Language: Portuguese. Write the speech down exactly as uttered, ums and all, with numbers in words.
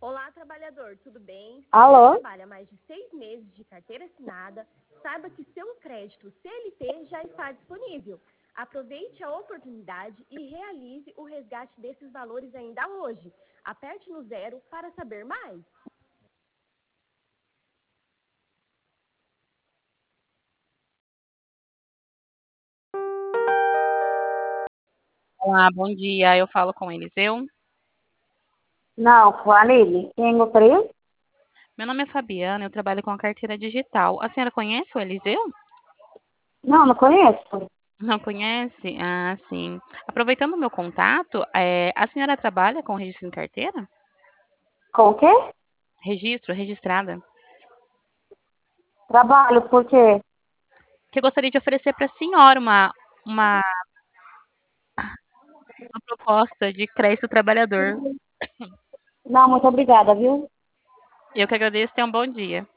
Olá, trabalhador, tudo bem? Se Alô? você trabalha mais de seis meses de carteira assinada, saiba que seu crédito C L T já está disponível. Aproveite a oportunidade e realize o resgate desses valores ainda hoje. Aperte no zero para saber mais. Olá, bom dia. Eu falo com o Eliseu. Não, com a Lili. Quem gostaria? Meu nome é Fabiana, eu trabalho com a carteira digital. A senhora conhece o Eliseu? Não, não conheço. Não conhece? Ah, sim. Aproveitando o meu contato, eh, a senhora trabalha com registro em carteira? Com o quê? Registro, registrada. Trabalho, por quê? Que eu gostaria de oferecer para a senhora uma, uma, uma proposta de crédito trabalhador. Não, muito obrigada, viu? Eu que agradeço, tenha um bom dia.